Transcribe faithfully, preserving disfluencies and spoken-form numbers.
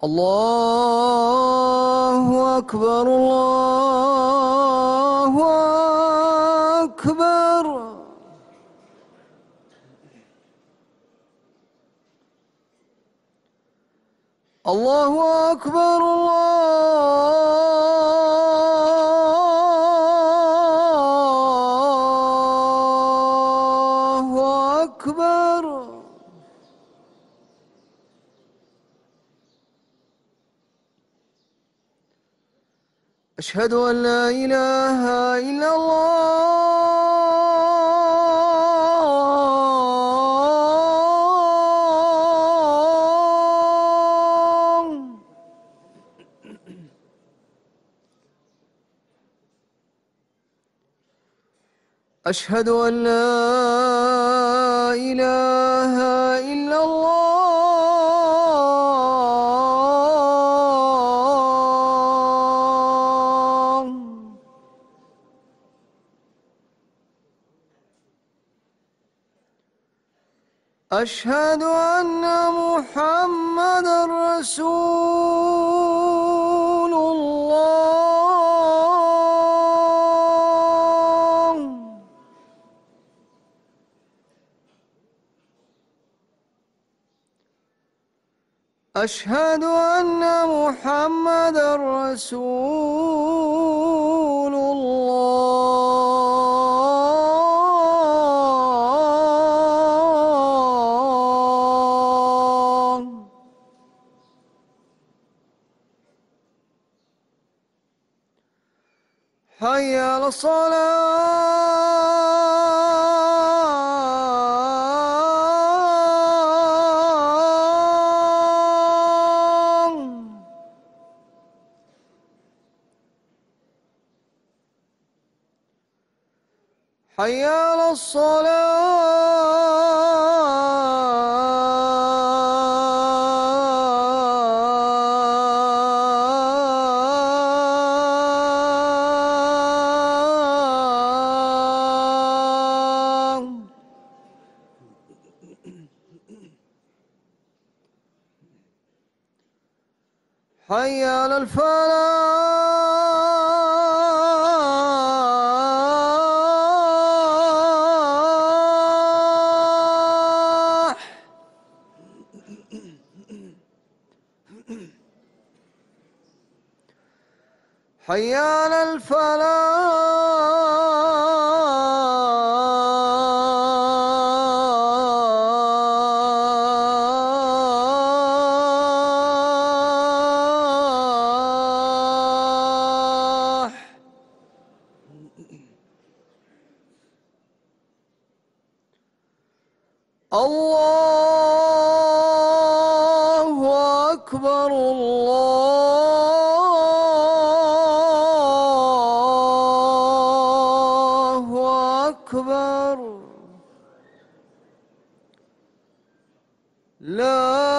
الله أكبر الله أكبر. الله أكبر الله أكبر. أشهد أن لا إله إلا الله. أشهد أن لا إله إلا الله. أشهد أن محمدًا رسول الله. أشهد أن محمدًا رسول الله. حي على الصلاة. حي على الصلاة. حي على الفلاح. حي على الفلاح. الله أكبر الله أكبر. لا